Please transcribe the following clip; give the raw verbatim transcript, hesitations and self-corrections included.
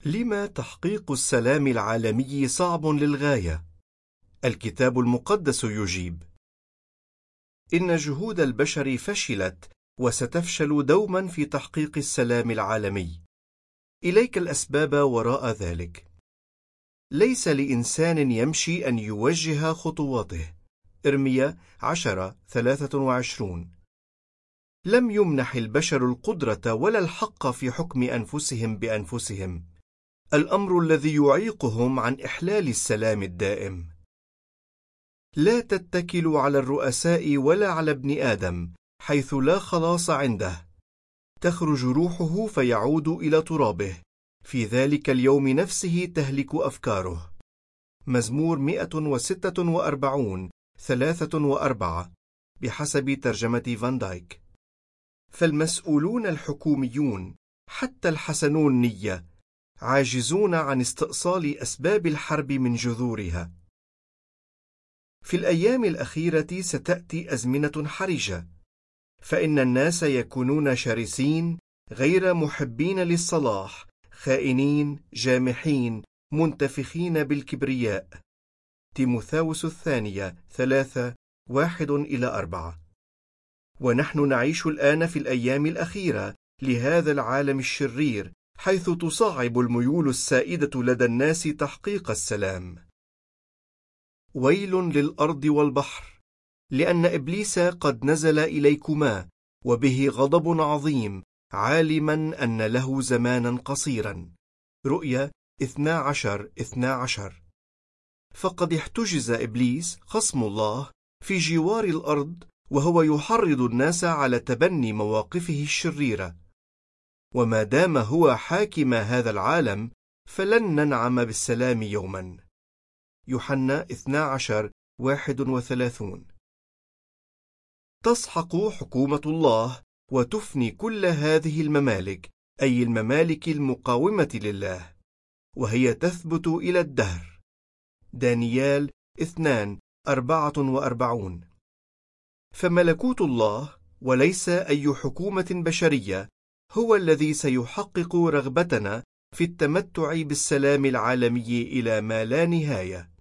لما تحقيق السلام العالمي صعب للغاية؟ الكتاب المقدس يجيب: إن جهود البشر فشلت وستفشل دوما في تحقيق السلام العالمي. إليك الأسباب وراء ذلك. ليس لإنسان يمشي أن يوجه خطواته. إرميا عشرة ثلاثة وعشرون. لم يمنح البشر القدرة ولا الحق في حكم أنفسهم بأنفسهم، الأمر الذي يعيقهم عن إحلال السلام الدائم. لا تتكلوا على الرؤساء ولا على ابن آدم حيث لا خلاص عنده. تخرج روحه فيعود إلى ترابه، في ذلك اليوم نفسه تهلك أفكاره. مزمور مئة وستة وأربعون ثلاثة وأربعة بحسب ترجمة فان دايك. فالمسؤولون الحكوميون حتى الحسنون نية عاجزون عن استئصال أسباب الحرب من جذورها. في الأيام الأخيرة ستأتي أزمنة حرجة، فإن الناس يكونون شرسين، غير محبين للصلاح، خائنين، جامحين، منتفخين بالكبرياء. تيموثاوس الثانية ثلاثة واحد إلى أربعة. ونحن نعيش الآن في الأيام الأخيرة لهذا العالم الشرير، حيث تصعب الميول السائدة لدى الناس تحقيق السلام. ويل للأرض والبحر، لأن إبليس قد نزل إليكما وبه غضب عظيم، عالما أن له زمانا قصيرا. رؤيا اثنا عشر اثنا عشر. فقد احتجز إبليس خصم الله في جوار الأرض، وهو يحرض الناس على تبني مواقفه الشريرة. وما دام هو حاكم هذا العالم فلن ننعم بالسلام يوما. يوحنا اثنا عشر واحد وثلاثون. تسحق حكومة الله وتفني كل هذه الممالك، أي الممالك المقاومة لله، وهي تثبت إلى الدهر. دانيال اثنان أربعة وأربعون. فملكوت الله وليس أي حكومة بشرية هو الذي سيحقق رغبتنا في التمتع بالسلام العالمي إلى ما لا نهاية.